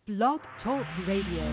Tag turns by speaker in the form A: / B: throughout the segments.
A: Blog Talk Radio.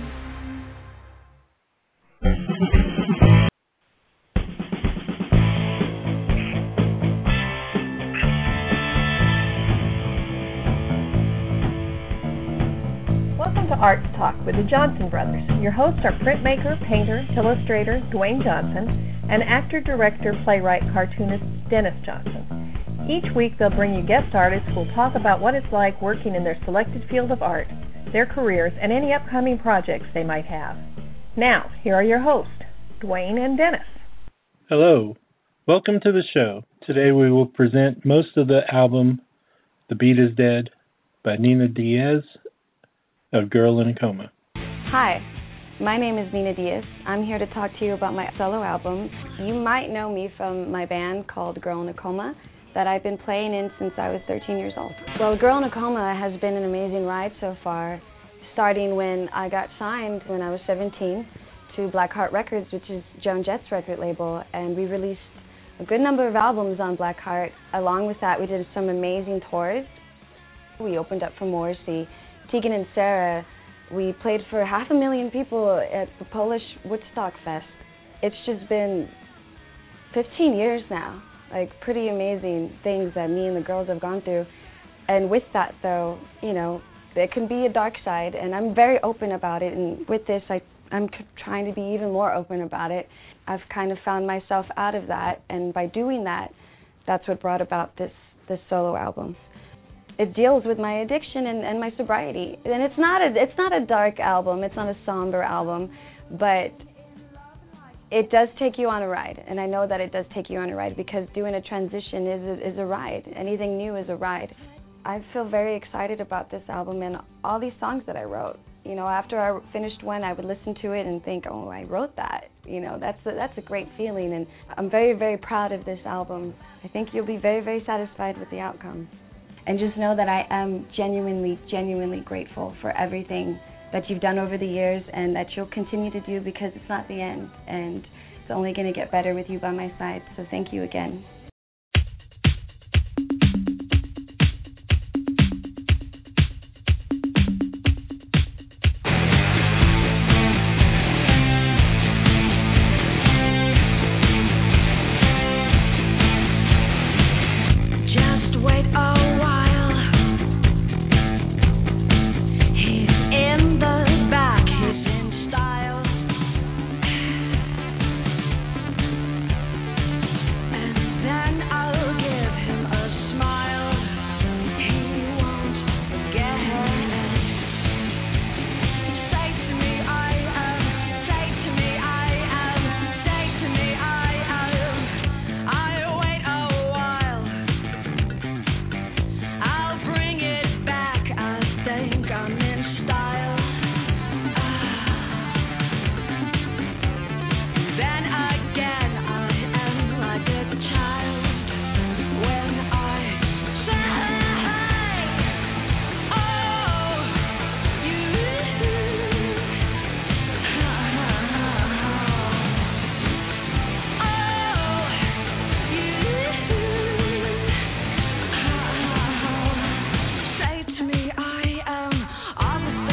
B: Welcome to Arts Talk with the Johnson Brothers. Your hosts are printmaker, painter, illustrator Dwayne Johnson, and actor, director, playwright, cartoonist Dennis Johnson. Each week they'll bring you guest artists who will talk about what it's like working in their selected field of art, their careers, and any upcoming projects they might have. Now, here are your hosts, Dwayne and Dennis.
C: Hello. Welcome to the show. Today we will present most of the album The Beat Is Dead by Nina Diaz of Girl in a Coma.
D: Hi, my name is Nina Diaz. I'm here to talk to you about my solo album. You might know me from my band called Girl in a Coma that I've been playing in since I was 13 years old. Well, Girl in a Coma has been an amazing ride so far, starting when I got signed when I was 17 to Blackheart Records, which is Joan Jett's record label, and we released a good number of albums on Blackheart. Along with that, we did some amazing tours. We opened up for Morrissey, Tegan and Sara. We played for 500,000 people at the Polish Woodstock Fest. It's just been 15 years now. Like, pretty amazing things that me and the girls have gone through. And with that, though, you know, there can be a dark side, and I'm very open about it. And with this, I'm trying to be even more open about it. I've kind of found myself out of that, and by doing that, that's what brought about this solo album. It deals with my addiction and my sobriety. And it's not a dark album, it's not a somber album, but it does take you on a ride, and I know that it does take you on a ride because doing a transition is a ride. Anything new is a ride. I feel very excited about this album and all these songs that I wrote. You know, after I finished one, I would listen to it and think, oh, I wrote that. You know, that's a great feeling, and I'm very, very proud of this album. I think you'll be very, very satisfied with the outcome. And just know that I am genuinely, genuinely grateful for everything that you've done over the years and that you'll continue to do, because it's not the end, and it's only going to get better with you by my side. So thank you again.
E: All the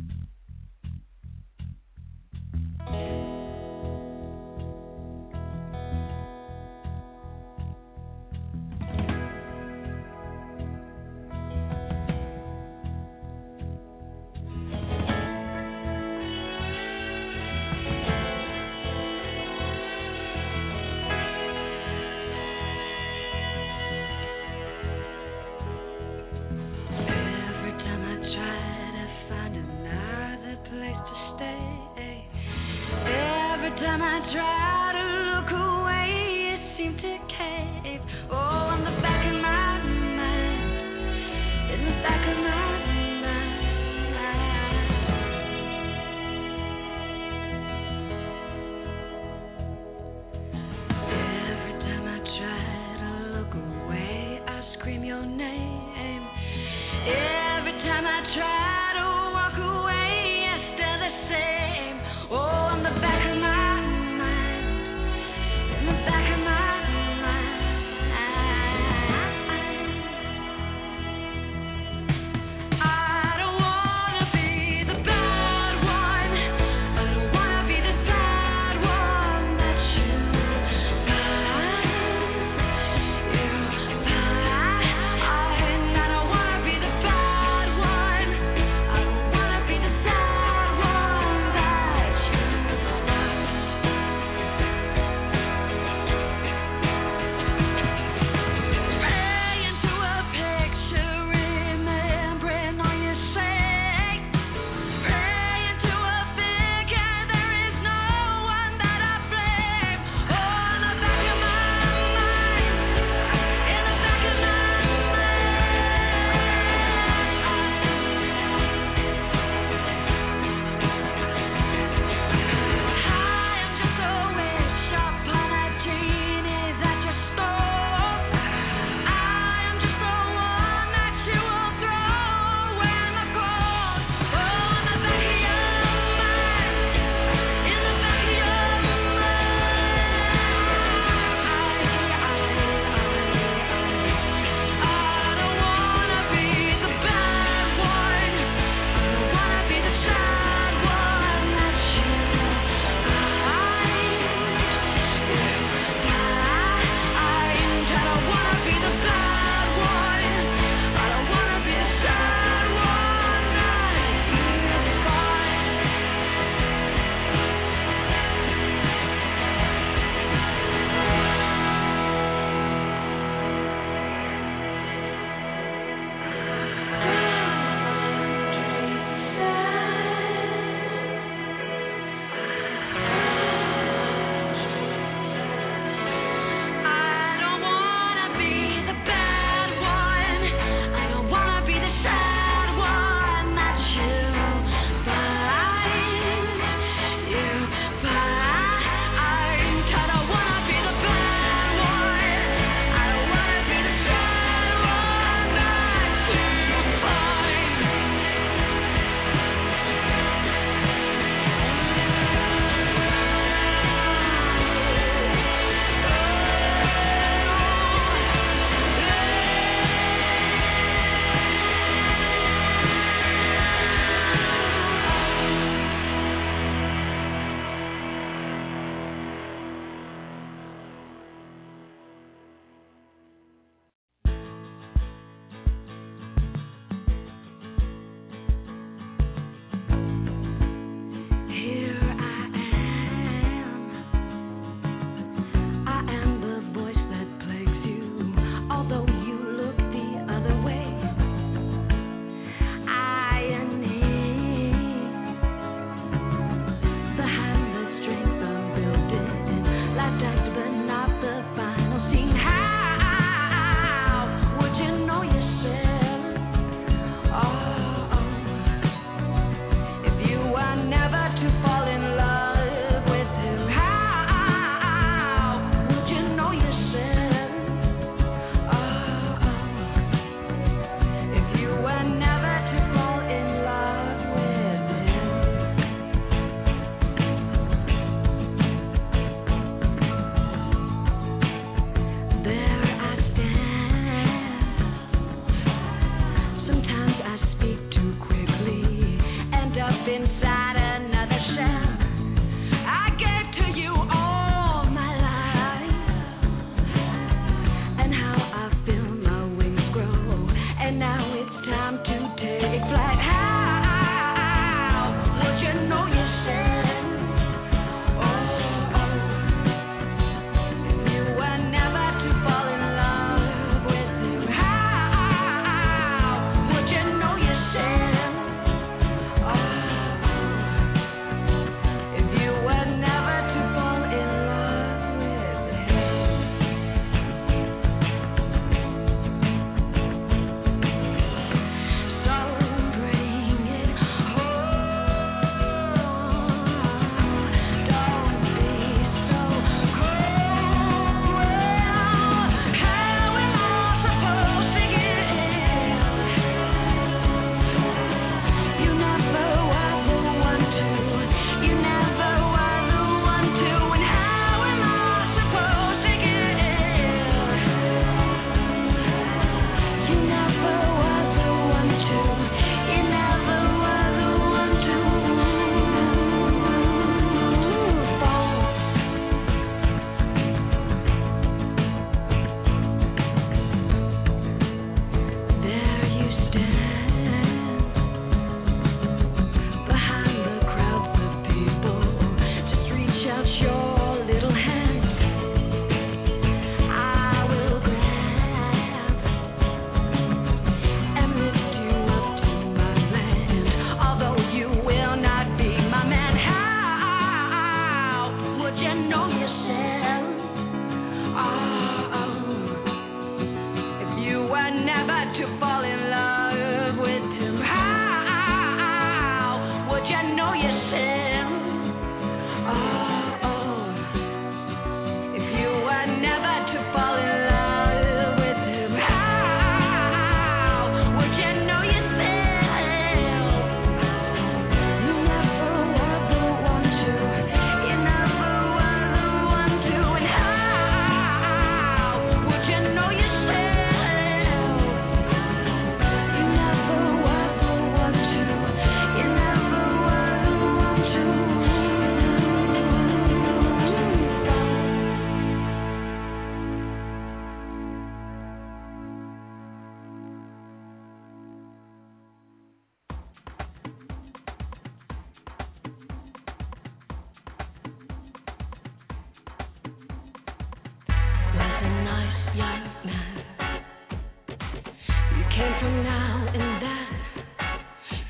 E: Every time I try to find another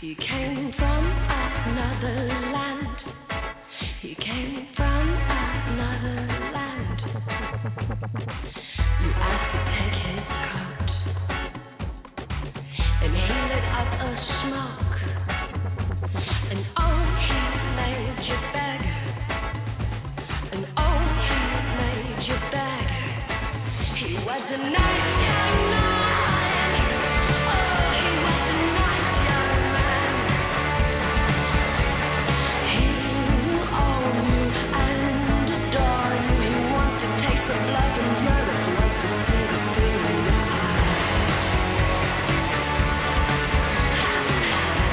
E: He came from another land. He came from another land. You asked to take his coat, and he lit up a smoke. And oh, he made you beg. And oh, he made you beg. He was a nice young man. Oh, he was a nice young man. He will own you and adore you. He wants to taste the blood and murder. He wants to see the feeling in your eyes.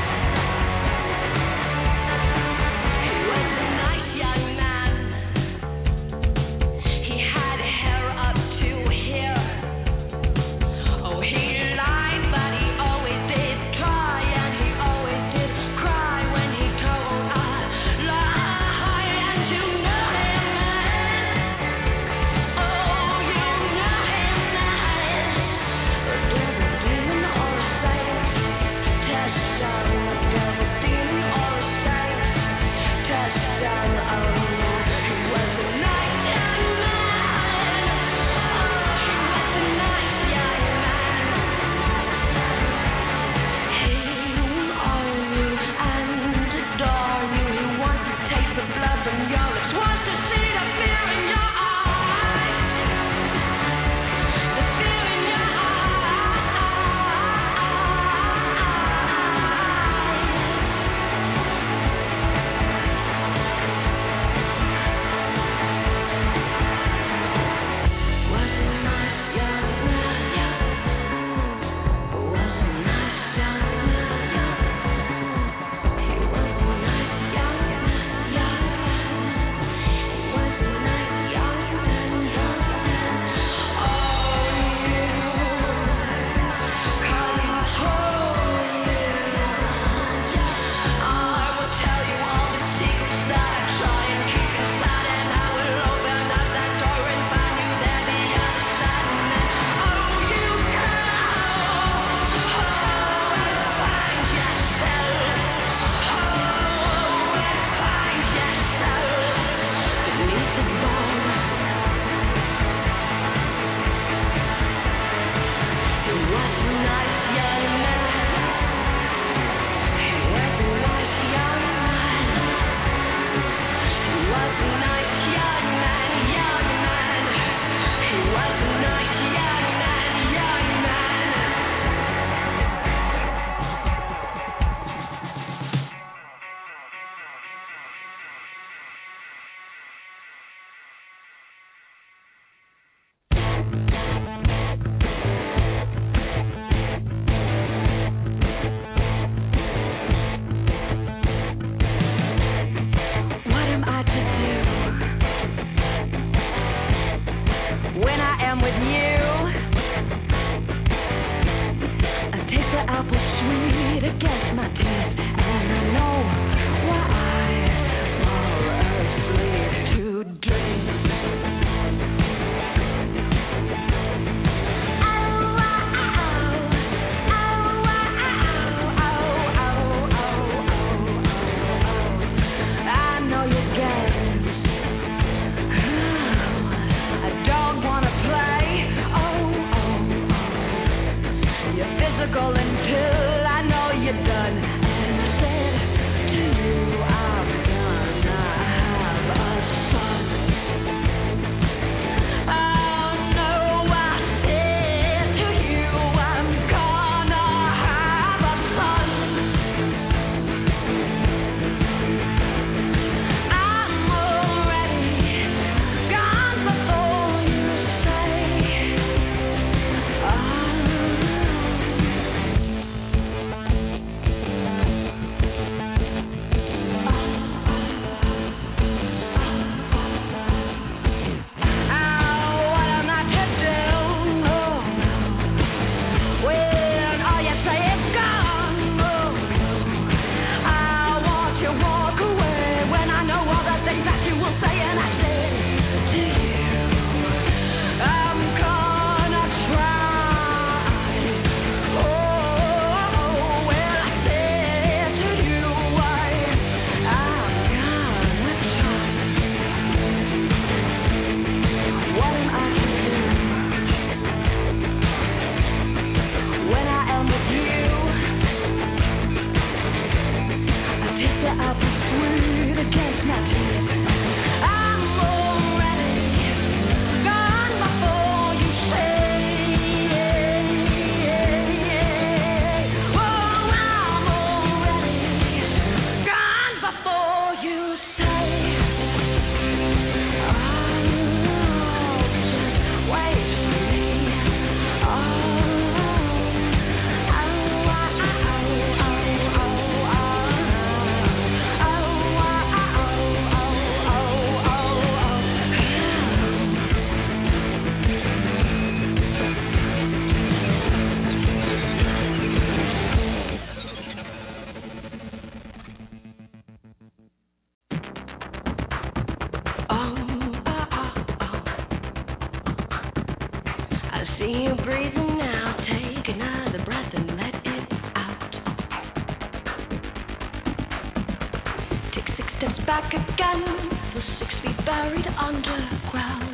E: back again for 6 feet buried underground.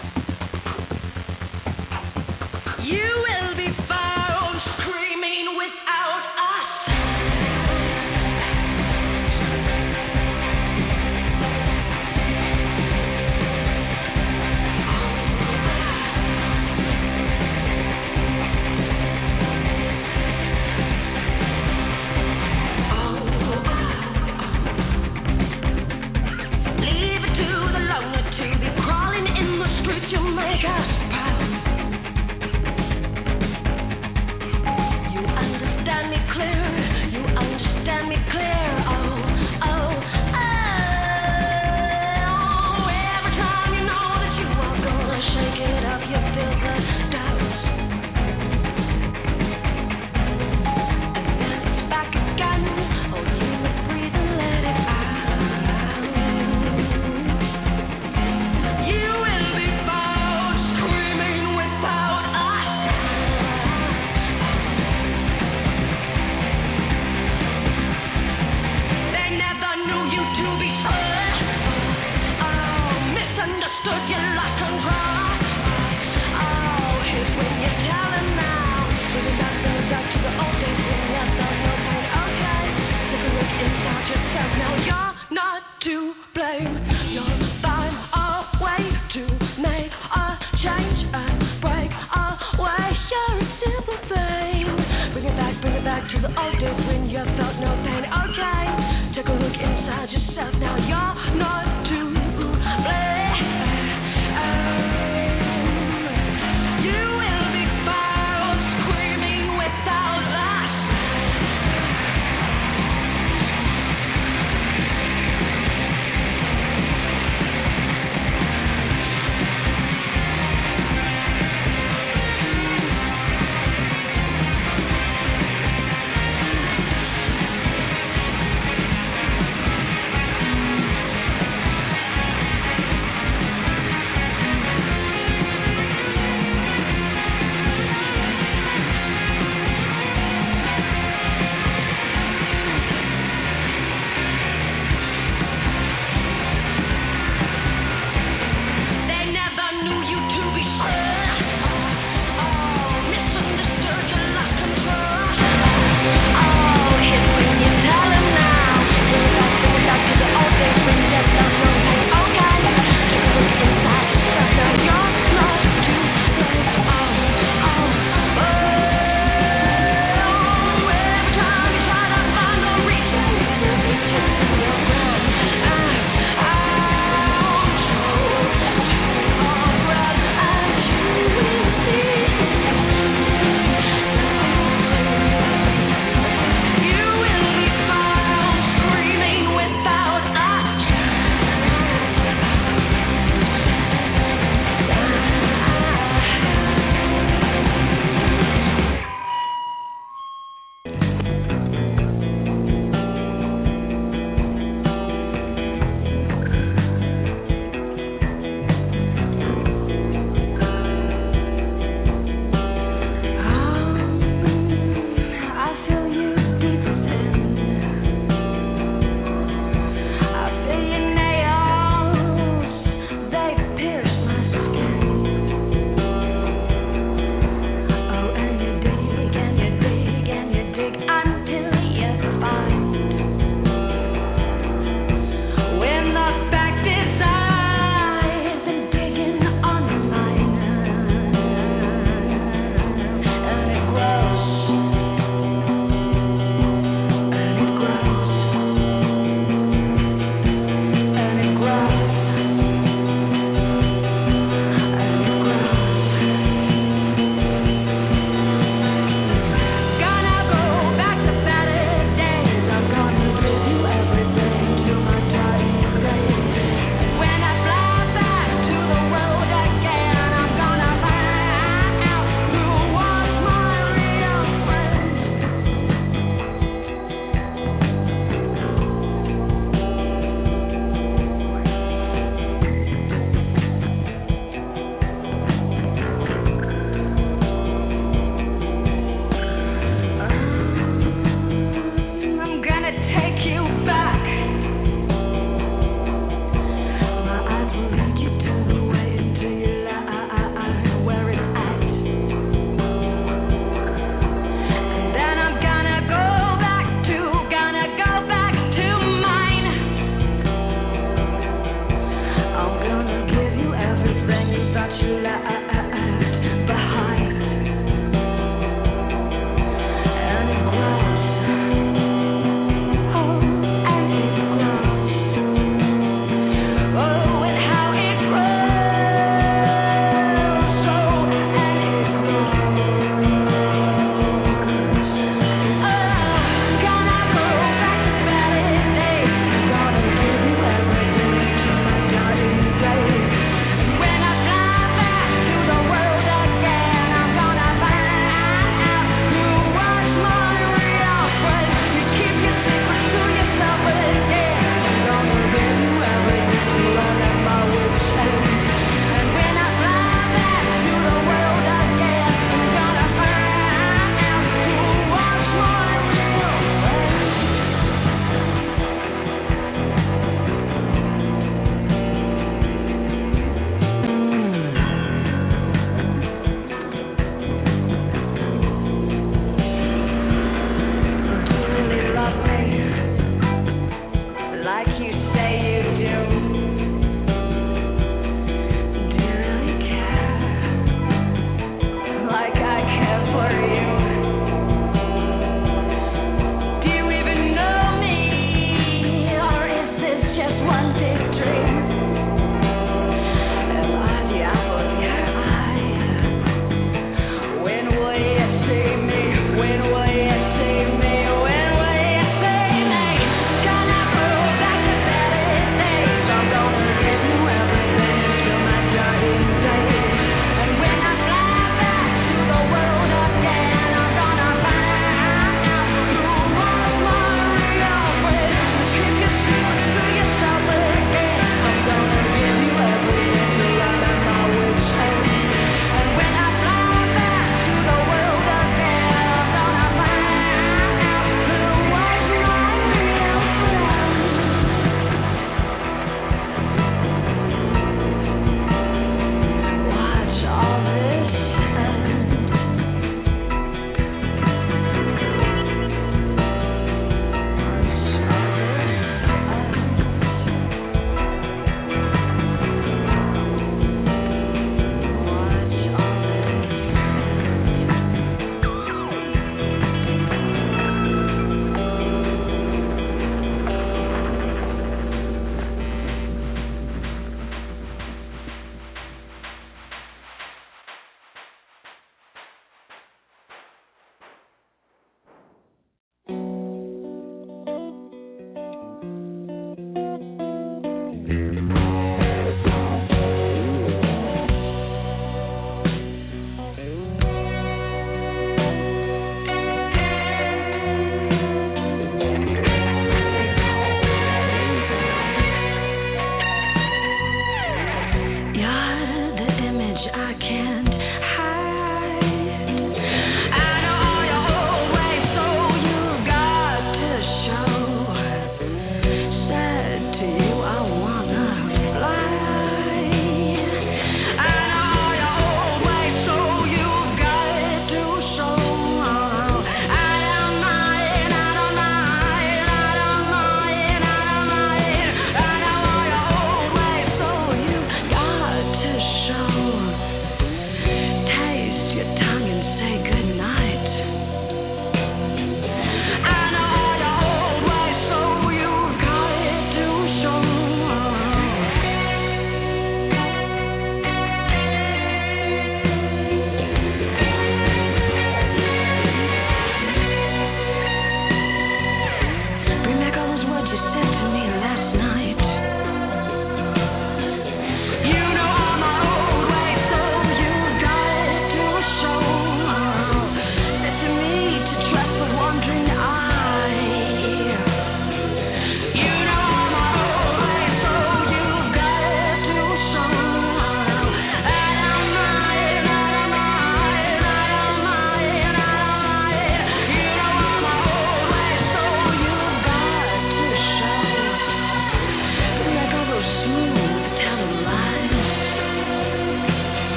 E: You will be found screaming without us. Leave it to the loner to be crawling in the streets. You make us proud. You understand me clear. You understand me clear. Oh, oh, oh. Every time you know that you are gonna shake it up, you feel the doubts. And then it's back again. Oh, you must breathe and let it out. You will be found screaming without us. They never knew you to be heard. Oh, misunderstood, you lost control. Oh, here's when you tell them now. Bring it back to the old days when you felt no pain. Okay, take a look inside yourself. Now you're not to blame. You'll find a way to make a change and break away. You're a simple thing. Bring it back to the old days when you felt no pain. Okay, take a look inside yourself. Now you're not to blame. You will be found screaming without us.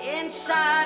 E: inside.